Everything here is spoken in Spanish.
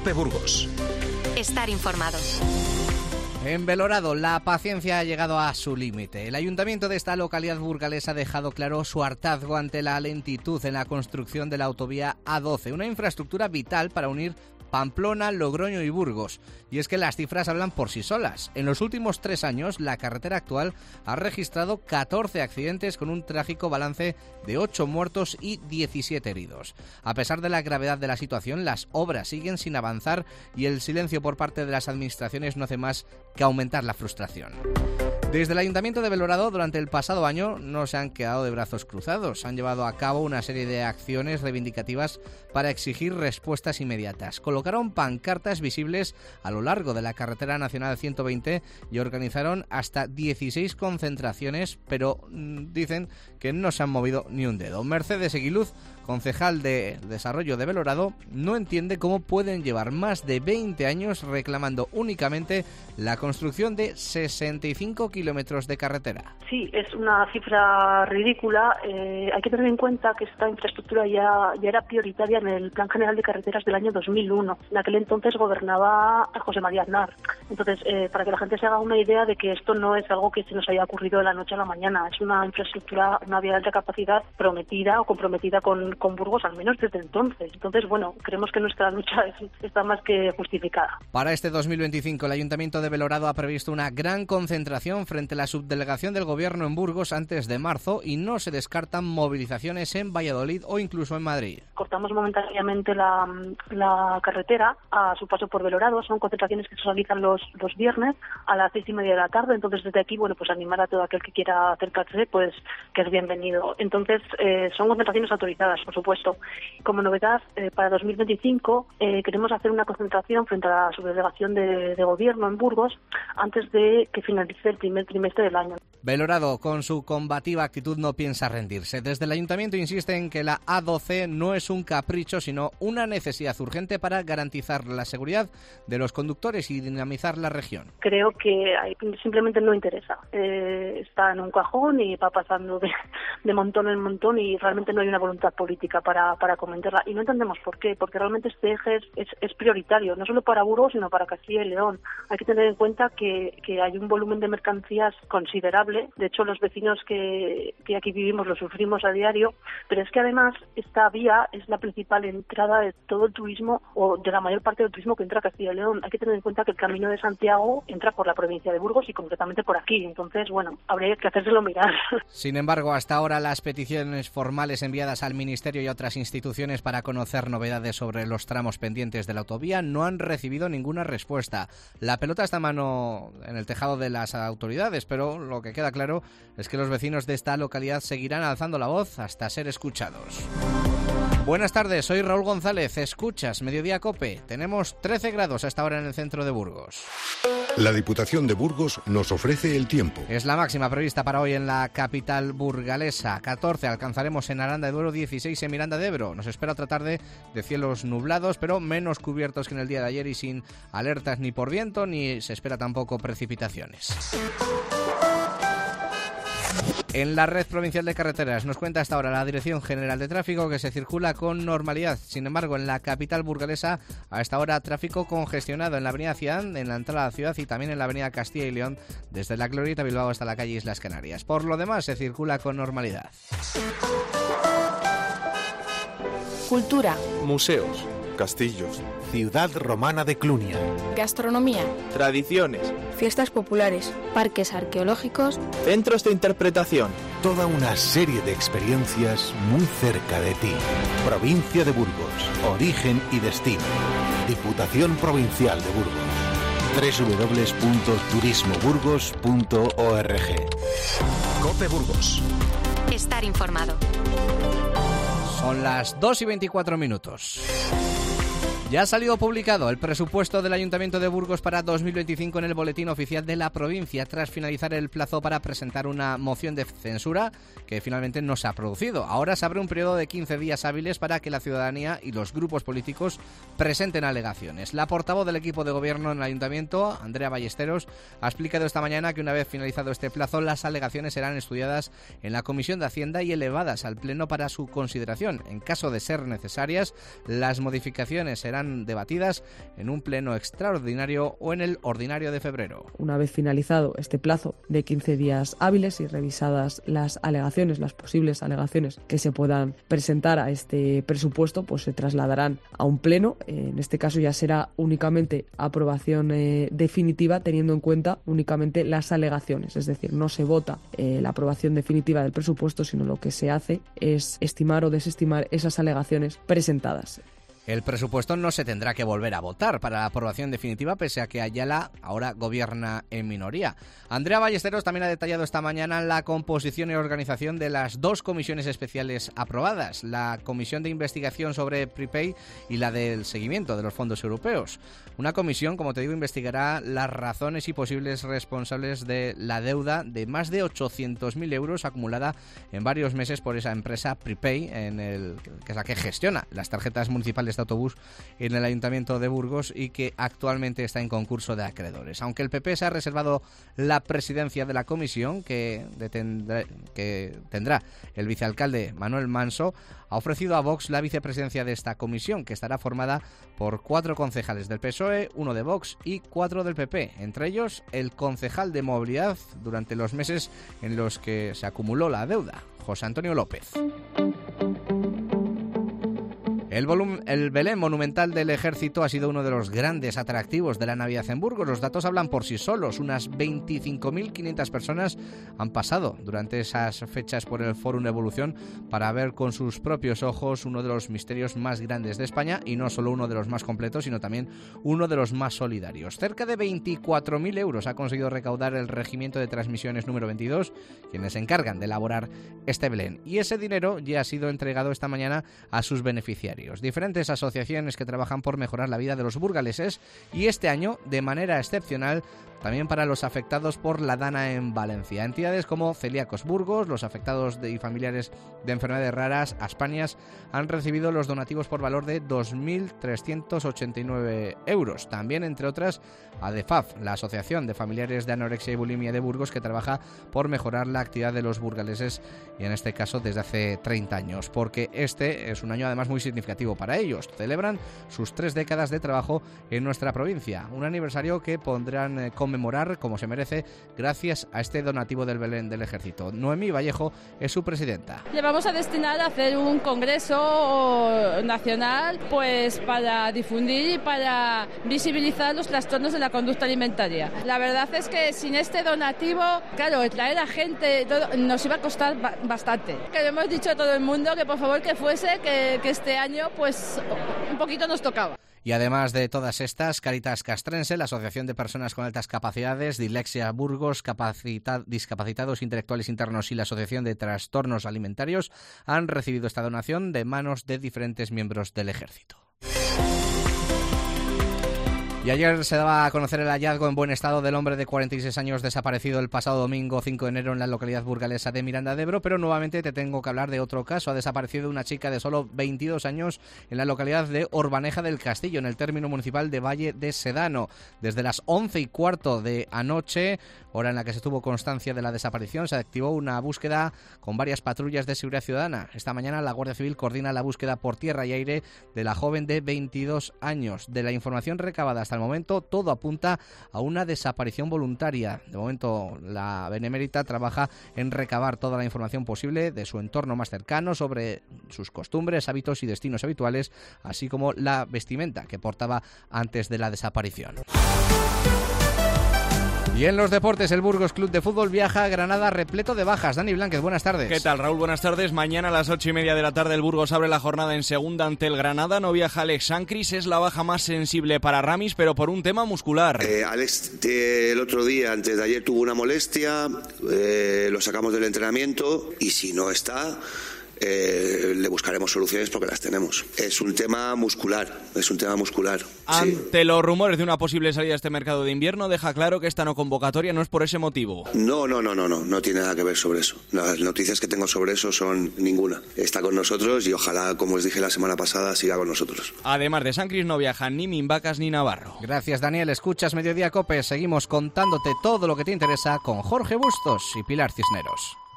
COPE Burgos. Estar informado. En Belorado, la paciencia ha llegado a su límite. El ayuntamiento de esta localidad burgalesa ha dejado claro su hartazgo ante la lentitud en la construcción de la autovía A12, una infraestructura vital para unir Pamplona, Logroño y Burgos. Y es que las cifras hablan por sí solas. En los últimos 3 años, la carretera actual ha registrado 14 accidentes con un trágico balance de 8 muertos y 17 heridos. A pesar de la gravedad de la situación, las obras siguen sin avanzar y el silencio por parte de las administraciones no hace más que aumentar la frustración. Desde el Ayuntamiento de Belorado, durante el pasado año, no se han quedado de brazos cruzados. Han llevado a cabo una serie de acciones reivindicativas para exigir respuestas inmediatas. Colocaron pancartas visibles a lo largo de la carretera nacional 120 y organizaron hasta 16 concentraciones, pero dicen que no se han movido ni un dedo. Mercedes Eguiluz, concejal de Desarrollo de Belorado, no entiende cómo pueden llevar más de 20 años reclamando únicamente la construcción de 65 kilómetros de carretera. Sí, es una cifra ridícula. Hay que tener en cuenta que esta infraestructura ya era prioritaria en el Plan General de Carreteras del año 2001. En aquel entonces gobernaba José María Aznar. Entonces, para que la gente se haga una idea de que esto no es algo que se nos haya ocurrido de la noche a la mañana. Es una infraestructura, una vía de alta capacidad prometida o comprometida con Burgos, al menos desde entonces. Entonces, bueno, creemos que nuestra lucha está más que justificada. Para este 2025, el Ayuntamiento de Belorado ha previsto una gran concentración frente a la subdelegación del Gobierno en Burgos antes de marzo y no se descartan movilizaciones en Valladolid o incluso en Madrid. Cortamos momentáneamente la carretera a su paso por Belorado. Son concentraciones que se realizan los viernes a las 6:30 de la tarde. Entonces, desde aquí, bueno, pues animar a todo aquel que quiera acercarse, pues que es bienvenido. Entonces, son concentraciones autorizadas, por supuesto. Como novedad, para 2025 queremos hacer una concentración frente a la subdelegación de Gobierno en Burgos antes de que finalice el primer trimestre del año. Belorado, con su combativa actitud, no piensa rendirse. Desde el Ayuntamiento insisten en que la A12 no es un capricho, sino una necesidad urgente para garantizar la seguridad de los conductores y dinamizar la región. Creo que simplemente no interesa. Está en un cajón y va pasando de montón en montón y realmente no hay una voluntad política para comentarla. Y no entendemos por qué, porque realmente este eje es prioritario, no solo para Burgos, sino para Castilla y León. Hay que tener en cuenta que hay un volumen de mercancías considerable. De hecho, los vecinos que aquí vivimos lo sufrimos a diario, pero es que además esta vía es la principal entrada de todo el turismo o de la mayor parte del turismo que entra a Castilla y León. Hay que tener en cuenta que el Camino de Santiago entra por la provincia de Burgos y concretamente por aquí. Entonces, bueno, habría que hacérselo mirar. Sin embargo, hasta ahora las peticiones formales enviadas al Ministerio y a otras instituciones para conocer novedades sobre los tramos pendientes de la autovía no han recibido ninguna respuesta. La pelota está en el tejado de las autoridades, pero lo que queda claro es que los vecinos de esta localidad seguirán alzando la voz hasta ser escuchados. Buenas tardes, soy Raúl González, escuchas Mediodía COPE. Tenemos 13 grados hasta ahora en el centro de Burgos. La Diputación de Burgos nos ofrece el tiempo. Es la máxima prevista para hoy en la capital burgalesa. 14 alcanzaremos en Aranda de Duero, 16 en Miranda de Ebro. Nos espera otra tarde de cielos nublados, pero menos cubiertos que en el día de ayer y sin alertas ni por viento, ni se espera tampoco precipitaciones. En la red provincial de carreteras nos cuenta hasta ahora la Dirección General de Tráfico que se circula con normalidad. Sin embargo, en la capital burgalesa a esta hora tráfico congestionado en la avenida Ciudad, en la entrada a la ciudad y también en la avenida Castilla y León, desde la Glorieta Bilbao hasta la calle Islas Canarias. Por lo demás, se circula con normalidad. Cultura. Museos. Castillos. Ciudad romana de Clunia. Gastronomía. Tradiciones. Fiestas populares. Parques arqueológicos. Centros de interpretación. Toda una serie de experiencias muy cerca de ti. Provincia de Burgos. Origen y destino. Diputación Provincial de Burgos. www.turismoburgos.org. COPE Burgos. Estar informado. Son las 2:24. Ya ha salido publicado el presupuesto del Ayuntamiento de Burgos para 2025 en el Boletín Oficial de la provincia, tras finalizar el plazo para presentar una moción de censura que finalmente no se ha producido. Ahora se abre un periodo de 15 días hábiles para que la ciudadanía y los grupos políticos presenten alegaciones. La portavoz del equipo de gobierno en el Ayuntamiento, Andrea Ballesteros, ha explicado esta mañana que una vez finalizado este plazo, las alegaciones serán estudiadas en la Comisión de Hacienda y elevadas al Pleno para su consideración. En caso de ser necesarias, las modificaciones serán serán debatidas en un pleno extraordinario o en el ordinario de febrero. Una vez finalizado este plazo de 15 días hábiles y revisadas las alegaciones, las posibles alegaciones que se puedan presentar a este presupuesto, pues se trasladarán a un pleno. En este caso ya será únicamente aprobación definitiva, teniendo en cuenta únicamente las alegaciones, es decir, no se vota la aprobación definitiva del presupuesto, sino lo que se hace es estimar o desestimar esas alegaciones presentadas. El presupuesto no se tendrá que volver a votar para la aprobación definitiva, pese a que Ayala ahora gobierna en minoría. Andrea Ballesteros también ha detallado esta mañana la composición y organización de las dos comisiones especiales aprobadas, la Comisión de Investigación sobre Prepay y la del seguimiento de los fondos europeos. Una comisión, como te digo, investigará las razones y posibles responsables de la deuda de más de 800.000 euros acumulada en varios meses por esa empresa Prepay, que es la que gestiona las tarjetas municipales de autobús en el Ayuntamiento de Burgos y que actualmente está en concurso de acreedores. Aunque el PP se ha reservado la presidencia de la comisión que tendrá el vicealcalde Manuel Manso, ha ofrecido a Vox la vicepresidencia de esta comisión, que estará formada por 4 concejales del PSOE, 1 de Vox y 4 del PP, entre ellos el concejal de Movilidad durante los meses en los que se acumuló la deuda, José Antonio López. El Belén monumental del Ejército ha sido uno de los grandes atractivos de la Navidad en Burgos. Los datos hablan por sí solos. Unas 25.500 personas han pasado durante esas fechas por el Fórum Evolución para ver con sus propios ojos uno de los misterios más grandes de España, y no solo uno de los más completos, sino también uno de los más solidarios. Cerca de 24.000 euros ha conseguido recaudar el Regimiento de Transmisiones número 22, quienes se encargan de elaborar este Belén. Y ese dinero ya ha sido entregado esta mañana a sus beneficiarios. Diferentes asociaciones que trabajan por mejorar la vida de los burgaleses, y este año, de manera excepcional, también para los afectados por la Dana en Valencia. Entidades como Celíacos Burgos, los afectados y familiares de enfermedades raras, Aspanias, han recibido los donativos por valor de 2.389 euros. También, entre otras, ADEFAF, la Asociación de Familiares de Anorexia y Bulimia de Burgos, que trabaja por mejorar la actividad de los burgaleses, y en este caso desde hace 30 años, porque este es un año además muy significativo para ellos. Celebran sus 3 décadas de trabajo en nuestra provincia, un aniversario que pondrán conmemorar como se merece gracias a este donativo del Belén del Ejército. Noemí Vallejo es su presidenta. Le vamos a destinar a hacer un congreso nacional, pues para difundir y para visibilizar los trastornos de la conducta alimentaria. La verdad es que sin este donativo, claro, traer a gente nos iba a costar bastante. Que le hemos dicho a todo el mundo que por favor que fuese, que este año pues un poquito nos tocaba. Y además de todas estas, Cáritas Castrense, la Asociación de Personas con Altas Capacidades, Dilexia Burgos, Discapacitados Intelectuales Internos y la Asociación de Trastornos Alimentarios han recibido esta donación de manos de diferentes miembros del Ejército. Y ayer se daba a conocer el hallazgo en buen estado del hombre de 46 años desaparecido el pasado domingo 5 de enero en la localidad burgalesa de Miranda de Ebro, pero nuevamente te tengo que hablar de otro caso. Ha desaparecido una chica de solo 22 años en la localidad de Orbaneja del Castillo, en el término municipal de Valle de Sedano. Desde las 11:15 de anoche, hora en la que se tuvo constancia de la desaparición, se activó una búsqueda con varias patrullas de seguridad ciudadana. Esta mañana la Guardia Civil coordina la búsqueda por tierra y aire de la joven de 22 años. De la información recabada hasta el momento, todo apunta a una desaparición voluntaria. De momento, la Benemérita trabaja en recabar toda la información posible de su entorno más cercano sobre sus costumbres, hábitos y destinos habituales, así como la vestimenta que portaba antes de la desaparición. Y en los deportes, el Burgos Club de Fútbol viaja a Granada repleto de bajas. Dani Blánquez, buenas tardes. ¿Qué tal, Raúl? Buenas tardes. Mañana a las 8:30 de la tarde el Burgos abre la jornada en segunda ante el Granada. No viaja Alex Sancris, es la baja más sensible para Ramis, pero por un tema muscular. Alex el otro día, antes de ayer, tuvo una molestia, lo sacamos del entrenamiento y si no está... le buscaremos soluciones porque las tenemos. Es un tema muscular. Ante sí. Los rumores de una posible salida a este mercado de invierno, deja claro que esta no convocatoria no es por ese motivo. No tiene nada que ver sobre eso. Las noticias que tengo sobre eso son ninguna. Está con nosotros y ojalá, como os dije la semana pasada, siga con nosotros. Además de Sancris no viajan ni Mimbacas ni Navarro. Gracias, Daniel. Escuchas Mediodía Cope. Seguimos contándote todo lo que te interesa con Jorge Bustos y Pilar Cisneros.